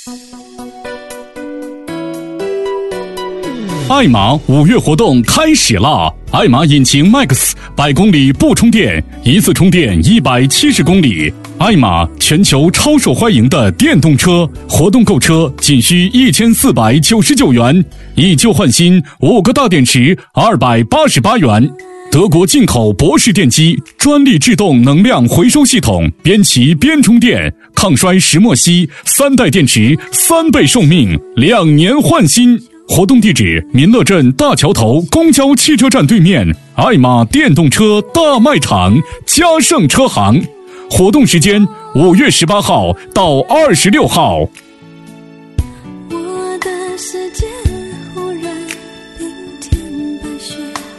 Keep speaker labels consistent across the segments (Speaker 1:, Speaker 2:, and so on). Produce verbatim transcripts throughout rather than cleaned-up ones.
Speaker 1: 爱玛五月活动开始啦！爱玛引擎 Max 百公里不充电，一次充电一百七十公里。爱玛全球超受欢迎的电动车，活动购车仅需一千四百九十九元，以旧换新，五个大电池二百八十八元。德国进口博士电机，专利制动能量回收系统，边骑边充电，抗摔石墨烯，三代电池，三倍寿命，两年换新。活动地址：民乐镇大桥头公交汽车站对面，爱玛电动车大卖场，嘉盛车行。活动时间：五月十八号到二十六号。
Speaker 2: 我的世界忽然冰天白雪，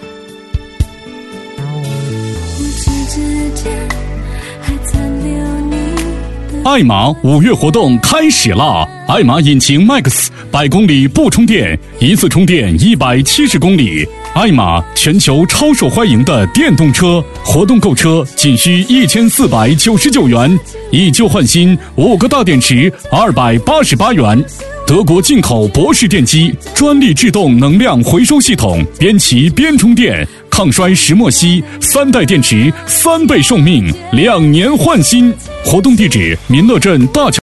Speaker 2: 无知之间还残留你的。
Speaker 1: 爱玛五月活动开始啦！爱玛引擎 Max 百公里不充电，一次充电一百七十公里。爱玛全球超受欢迎的电动车，活动购车仅需一千四百九十九元，以旧换新，五个大电池二百八十八元。德国进口博士电机，专利制动能量回收系统，边骑边充电，抗摔石墨烯，三代电池，三倍寿命，两年换新。活动地址：民乐镇大桥。